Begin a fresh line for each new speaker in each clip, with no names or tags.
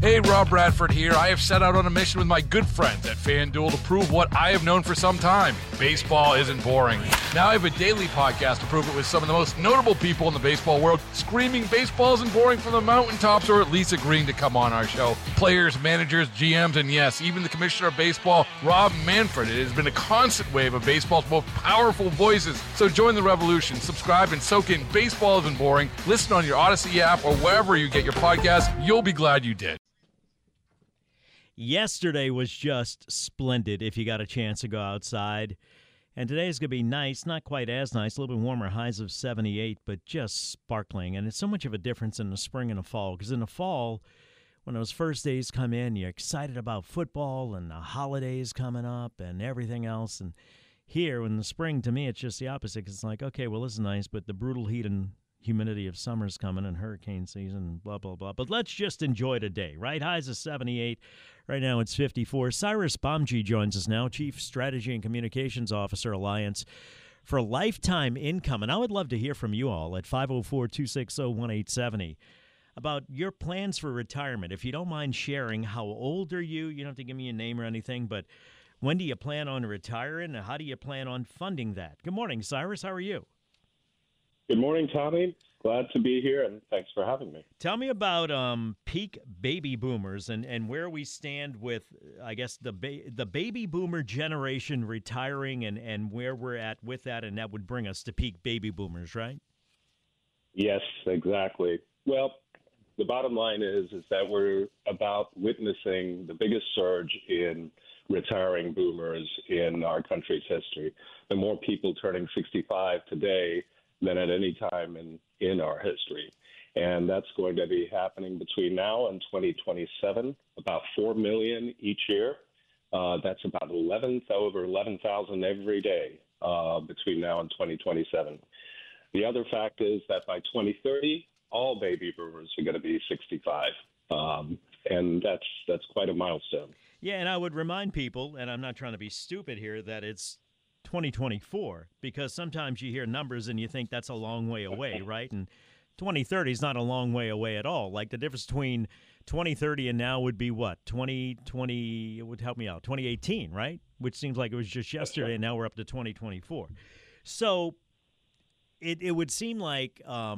Hey, Rob Bradford here. I have set out on a mission with my good friends at FanDuel to prove what I have known for some time. Baseball isn't boring. Now I have a daily podcast to prove it with some of the most notable people in the baseball world, screaming baseball isn't boring from the mountaintops, or at least agreeing to come on our show. Players, managers, GMs, and yes, even the commissioner of baseball, Rob Manfred. It has been a constant wave of baseball's most powerful voices. So join the revolution. Subscribe and soak in Baseball Isn't Boring. Listen on your Odyssey app or wherever you get your podcasts. You'll be glad you did.
Yesterday was just splendid if you got a chance to go outside. And today is going to be nice, not quite as nice, a little bit warmer, highs of 78, but just sparkling. And it's so much of a difference in the spring and the fall, because in the fall, when those first days come in, you're excited about football and the holidays coming up and everything else. And here in the spring, to me, it's just the opposite, because it's like, okay, well, this is nice, but the brutal heat and humidity of summer's coming and hurricane season, blah, blah, blah. But let's just enjoy today, right? Highs of 78. Right now it's 54. Cyrus Bomji joins us now, Chief Strategy and Communications Officer, Alliance for Lifetime Income. And I would love to hear from you all at 504-260-1870 about your plans for retirement. If you don't mind sharing, how old are you? You don't have to give me a name or anything, but when do you plan on retiring and how do you plan on funding that? Good morning, Cyrus. How are you?
Good morning, Tommy. Glad to be here, and thanks for having me.
Tell me about peak baby boomers and where we stand with, I guess, the baby boomer generation retiring and where we're at with that, and that would bring us to peak baby boomers, right?
Yes, exactly. Well, the bottom line is that we're about witnessing the biggest surge in retiring boomers in our country's history. There are more people turning 65 today than at any time in our history. And that's going to be happening between now and 2027, about 4 million each year. That's about over 11,000 every day between now and 2027. The other fact is that by 2030, all baby boomers are going to be 65. And that's quite a milestone.
Yeah, and I would remind people, and I'm not trying to be stupid here, that it's 2024, because sometimes you hear numbers and you think that's a long way away, right? And 2030 is not a long way away at all. Like the difference between 2030 and now would be what? 2020, it would help me out, 2018, right? Which seems like it was just yesterday, and now we're up to 2024. So it would seem like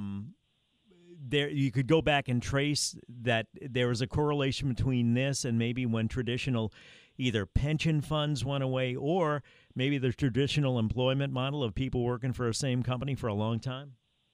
there you could go back and trace that there was a correlation between this and maybe when traditional either pension funds went away or maybe the traditional employment model of people working for the same company for a long time?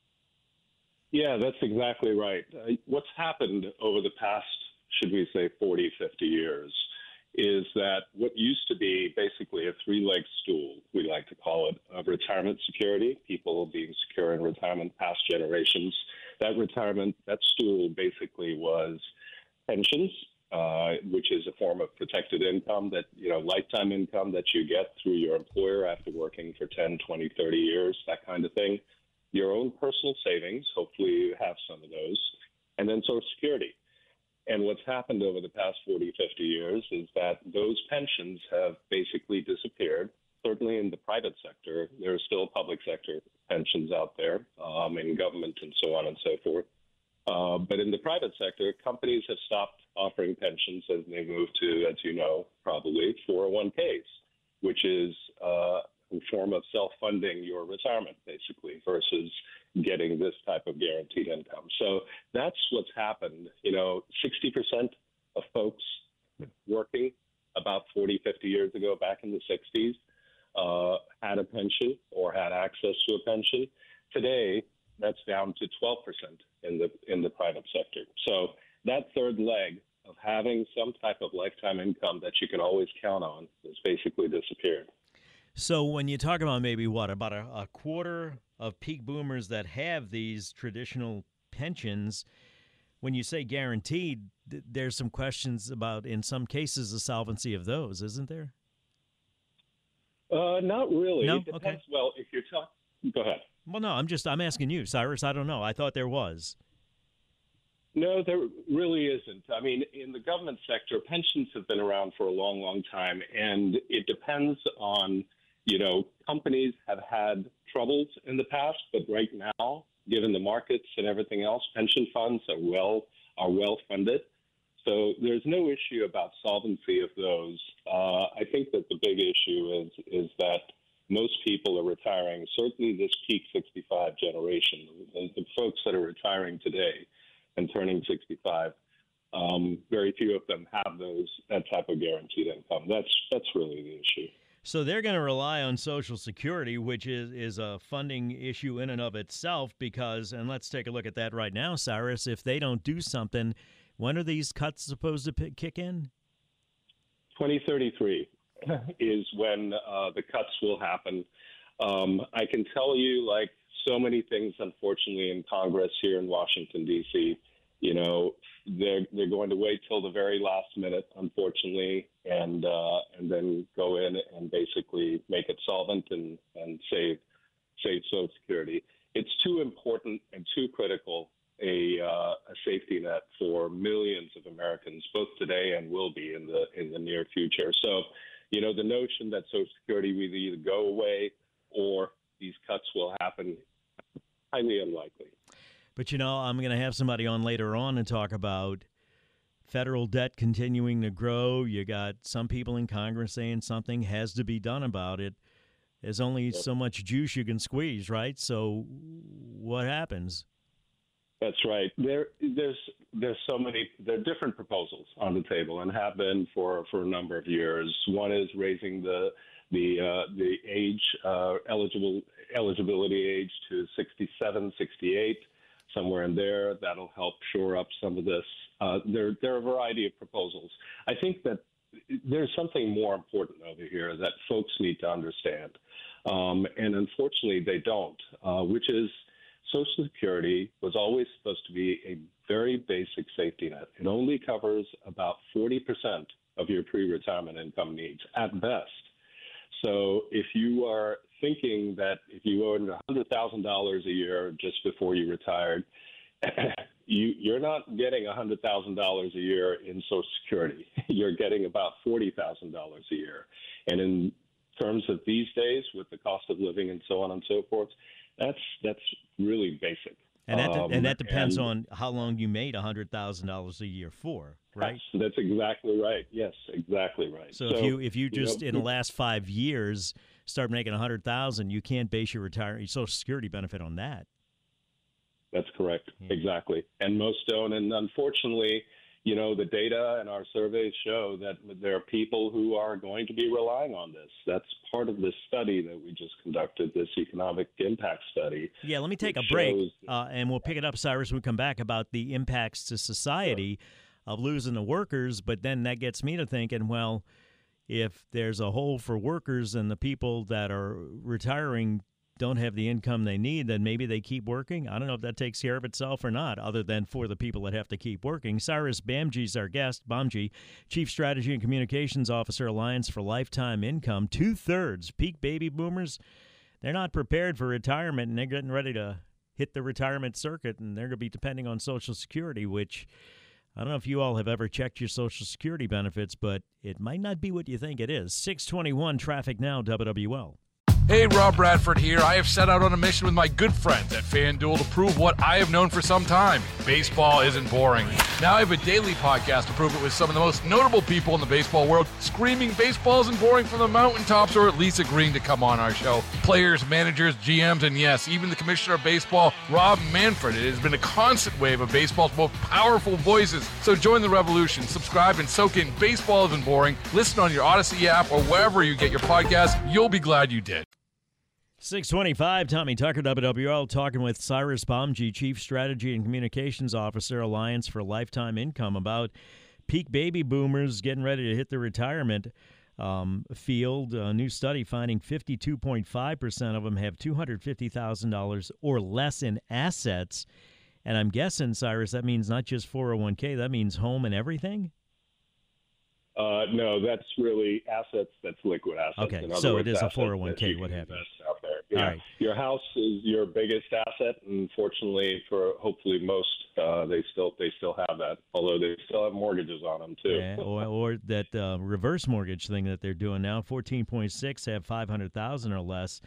Yeah, that's exactly right. What's happened over the past, should we say, 40, 50 years is that what used to be basically a three-leg stool, we like to call it, of retirement security, people being secure in retirement, past generations, that stool basically was pensions, which is a form of protected income that, lifetime income that you get through your employer after working for 10, 20, 30 years, that kind of thing. Your own personal savings, hopefully you have some of those, and then Social Security. And what's happened over the past 40, 50 years is that those pensions have basically disappeared. Certainly in the private sector, there are still public sector pensions out there, in government and so on and so forth. But in the private sector, companies have stopped offering pensions as they move to, as you know, probably 401ks, which is a form of self-funding your retirement, basically, versus getting this type of guaranteed income. So that's what's happened. 60% of folks working about 40, 50 years ago, back in the 60s, had a pension or had access to a pension. Today, that's down to 12% in the private sector. So that third leg of having some type of lifetime income that you can always count on has basically disappeared.
So when you talk about maybe about a quarter of peak boomers that have these traditional pensions, when you say guaranteed, there's some questions about, in some cases, the solvency of those, isn't there?
Not really.
No?
It depends.
Okay.
Well, if you're talking, go ahead.
Well, no, I'm asking you, Cyrus. I don't know. I thought there was.
No, there really isn't. I mean, in the government sector, pensions have been around for a long, long time, and it depends on, companies have had troubles in the past, but right now, given the markets and everything else, pension funds are well funded. So there's no issue about solvency of those. I think that the big issue is that most people are retiring, certainly this peak 65 generation, the folks that are retiring today and turning 65, very few of them have that type of guaranteed income. That's really the issue.
So they're going to rely on Social Security, which is a funding issue in and of itself because, and let's take a look at that right now, Cyrus, if they don't do something, when are these cuts supposed to kick in?
2033 is when the cuts will happen. I can tell you, like so many things, unfortunately, in Congress here in Washington, D.C., they're going to wait till the very last minute, unfortunately, and then go in and basically make it solvent and save Social Security. It's too important and too critical a safety net for millions of Americans, both today and will be in the near future. So, the notion that Social Security will either go away or these cuts will happen, highly unlikely.
But, I'm going to have somebody on later on and talk about federal debt continuing to grow. You got some people in Congress saying something has to be done about it. There's only so much juice you can squeeze, right? So what happens?
That's right. There's so many. There are different proposals on the table and have been for a number of years. One is raising the age eligibility age to 67, 68, somewhere in there. That'll help shore up some of this. There are a variety of proposals. I think that there's something more important over here that folks need to understand, and unfortunately they don't, which is Social Security was always supposed to be a very basic safety net. It only covers about 40% of your pre-retirement income needs at best. So if you are thinking that if you earned $100,000 a year just before you retired, you're not getting $100,000 a year in Social Security. You're getting about $40,000 a year. And in terms of these days, with the cost of living and so on and so forth, that's really basic.
And that depends on how long you made $100,000 a year for, right?
That's exactly right. Yes, exactly right.
So if you just in the last 5 years start making $100,000, you can't base your Social Security benefit on that.
That's correct. Yeah. Exactly. And most don't. And unfortunately, the data and our surveys show that there are people who are going to be relying on this. That's part of this study that we just conducted, this economic impact study.
Yeah, let me take a break, and we'll pick it up, Cyrus, when we come back about the impacts to society of losing the workers. But then that gets me to thinking, well, if there's a hole for workers and the people that are retiring don't have the income they need, then maybe they keep working. I don't know if that takes care of itself or not, other than for the people that have to keep working. Cyrus Bamji is our guest. Bamji, Chief Strategy and Communications Officer, Alliance for Lifetime Income. 2/3 peak baby boomers, they're not prepared for retirement, and they're getting ready to hit the retirement circuit, and they're going to be depending on Social Security, which I don't know if you all have ever checked your Social Security benefits, but it might not be what you think it is. 621 Traffic Now, WWL.
Hey, Rob Bradford here. I have set out on a mission with my good friends at FanDuel to prove what I have known for some time. Baseball isn't boring. Now I have a daily podcast to prove it with some of the most notable people in the baseball world, screaming baseball isn't boring from the mountaintops, or at least agreeing to come on our show. Players, managers, GMs, and yes, even the commissioner of baseball, Rob Manfred. It has been a constant wave of baseball's most powerful voices. So join the revolution. Subscribe and soak in Baseball Isn't Boring. Listen on your Odyssey app or wherever you get your podcasts. You'll be glad you did.
625, Tommy Tucker, WWL, talking with Cyrus Bamji, Chief Strategy and Communications Officer, Alliance for Lifetime Income, about peak baby boomers getting ready to hit the retirement field. A new study finding 52.5% of them have $250,000 or less in assets. And I'm guessing, Cyrus, that means not just 401k, that means home and everything?
No, that's really assets. That's liquid assets.
Okay, so it is a 401k. What happens?
Out there. Yeah.
All right.
Your house is your biggest asset, and fortunately, for hopefully most, they still have that. Although they still have mortgages on them too.
Yeah, or that reverse mortgage thing that they're doing now. 14.6 have 500,000 or less.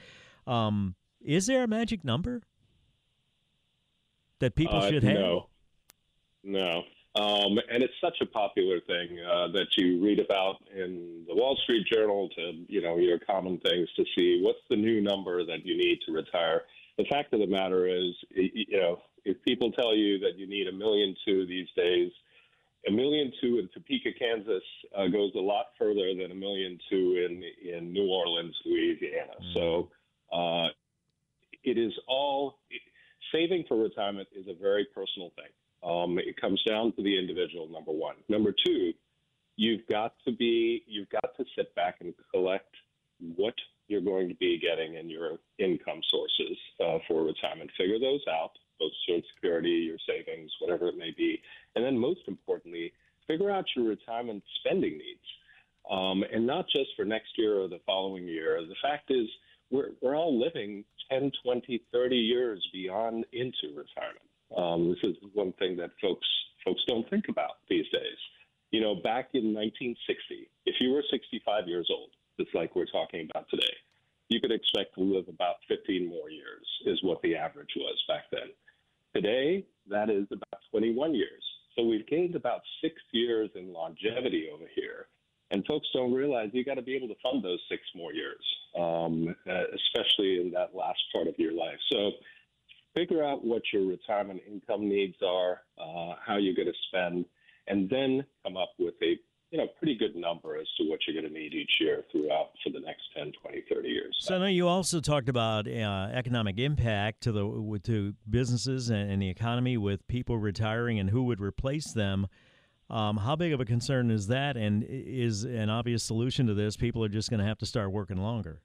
Is there a magic number that people should have?
No. And it's such a popular thing that you read about in the Wall Street Journal to, your common things to see what's the new number that you need to retire. The fact of the matter is, if people tell you that you need $1.2 million these days, $1.2 million in Topeka, Kansas goes a lot further than $1.2 million in New Orleans, Louisiana. So it is all saving for retirement is a very personal thing. It comes down to the individual, number one. Number two, you've got to sit back and collect what you're going to be getting in your income sources for retirement. Figure those out, both Social Security, your savings, whatever it may be. And then most importantly, figure out your retirement spending needs. And not just for next year or the following year. The fact is we're all living 10, 20, 30 years beyond into retirement. This is one thing that folks don't think about these days. Back in 1960, if you were 65 years old, just like we're talking about today, you could expect to live about 15 more years is what the average was back then. Today, that is about 21 years. So we've gained about 6 years in longevity over here. And folks don't realize you got to be able to fund those 6 more years, especially in that last part of your life. So figure out what your retirement income needs are, how you're going to spend, and then come up with a pretty good number as to what you're going to need each year throughout for the next 10, 20, 30 years.
So I know you also talked about economic impact to businesses and the economy with people retiring and who would replace them. How big of a concern is that, and is an obvious solution to this? People are just going to have to start working longer.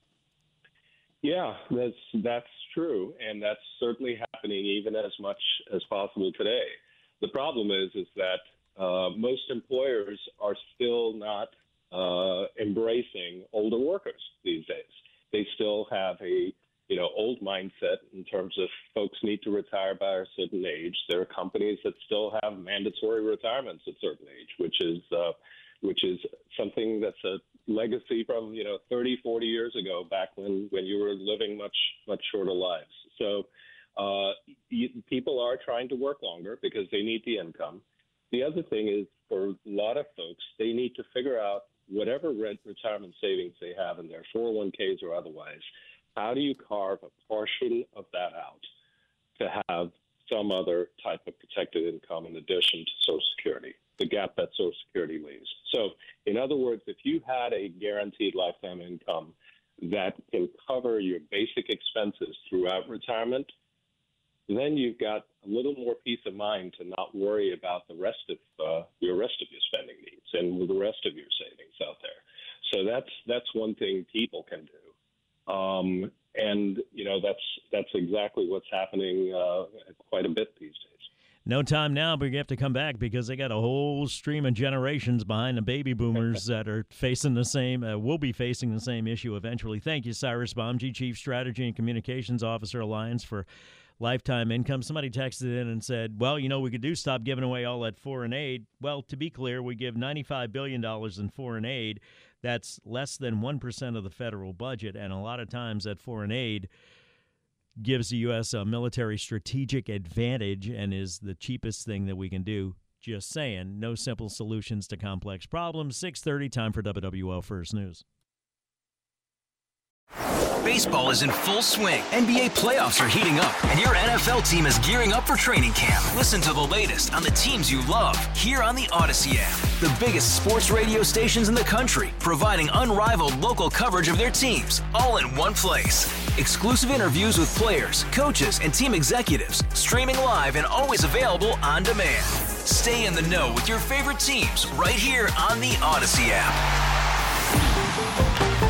Yeah, that's true, and that's certainly happening even as much as possible today. The problem is that most employers are still not embracing older workers these days. They still have a old mindset in terms of folks need to retire by a certain age. There are companies that still have mandatory retirements at a certain age, which is something that's a legacy from 30, 40 years ago, back when you were living much, much shorter lives. So people are trying to work longer because they need the income. The other thing is, for a lot of folks, they need to figure out whatever retirement savings they have in their 401ks or otherwise, how do you carve a portion of that out to have some other type of protected income in addition to Social Security, the gap that Social Security leaves? So, in other words, if you had a guaranteed lifetime income that can cover your basic expenses throughout retirement, then you've got a little more peace of mind to not worry about the rest of your spending needs and the rest of your savings out there. So that's one thing people can do, and that's exactly what's happening quite a bit these days.
No time now, but you have to come back because they got a whole stream of generations behind the baby boomers that are facing the same, will be facing the same issue eventually. Thank you, Cyrus Bomji, Chief Strategy and Communications Officer, Alliance for Lifetime Income. Somebody texted in and said, well, we could stop giving away all that foreign aid. Well, to be clear, we give $95 billion in foreign aid. That's less than 1% of the federal budget, and a lot of times that foreign aid gives the U.S. a military strategic advantage and is the cheapest thing that we can do. Just saying, no simple solutions to complex problems. 6:30, time for WWL First News.
Baseball is in full swing. NBA playoffs are heating up, and your NFL team is gearing up for training camp. Listen to the latest on the teams you love here on the Odyssey app. The biggest sports radio stations in the country, providing unrivaled local coverage of their teams, all in one place. Exclusive interviews with players, coaches, and team executives, streaming live and always available on demand. Stay in the know with your favorite teams right here on the Odyssey app.